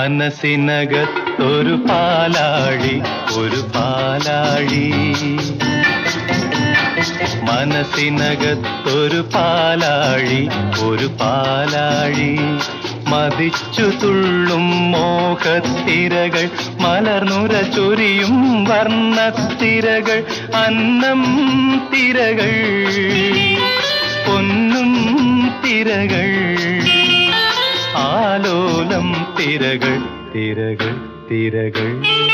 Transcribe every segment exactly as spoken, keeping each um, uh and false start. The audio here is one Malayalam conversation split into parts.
മനസ്സിനകത്തൊരു പാലാഴി, ഒരു പാലാഴി, മനസ്സിനകത്തൊരു പാലാഴി, ഒരു പാലാഴി, മതിച്ചു തുള്ളും മോഹത്തിരകൾ, മലർന്നുര ചൊരിയും വർണ്ണത്തിരകൾ, അന്നം തിരകൾ, പൊന്നും തിരകൾ, ആലോലം തിരകൾ, തിരകൾ, തിരകൾ.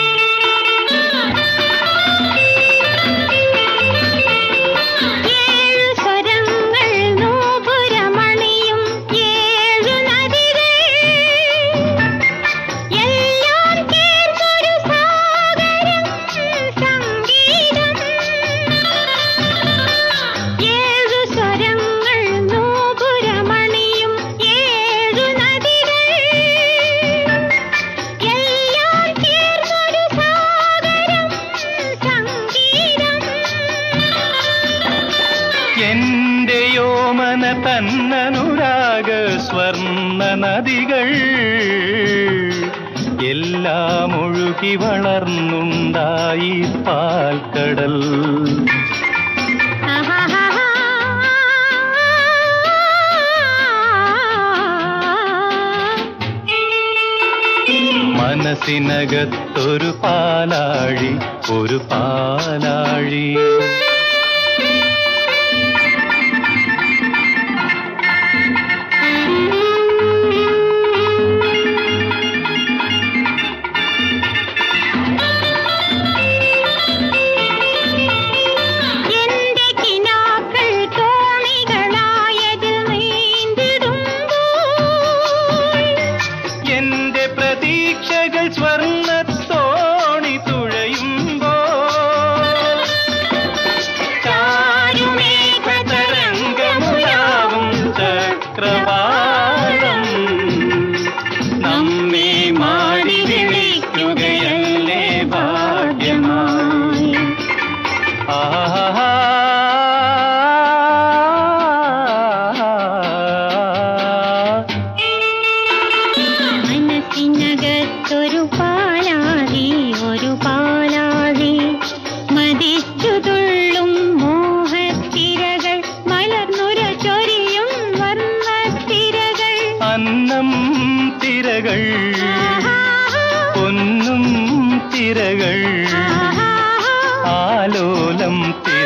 എന്റെയോ മന തന്നനുരാഗ സ്വർണ്ണ നദികൾ എല്ലാം ഒഴുകി വളർന്നുണ്ടായി പാൽക്കടൽ. മനസ്സിനകത്തൊരു പാലാഴി, ഒരു പാലാഴി. പ്രതീക്ഷകൾ സ്വർണ്ണത്തോണി തുഴയുമ്പോ ചാരുമേഘതരംഗമുലാവും ചക്രവാളം നമ്മെ മാടി വിളിക്കുകയല്ലേ ഭാഗ്യമായി. ആഹാ മനസ്സിനകത്തൊരു പാലാഴി, ഒരു പാലാഴി, മതിച്ചു തുള്ളും മോഹത്തിരകൾ, മലർന്നുര ചൊരിയും വർണ്ണത്തിരകൾ, അന്നം തിരകൾ, പൊന്നും തിരകൾ, ആലോലം തിരകൾ.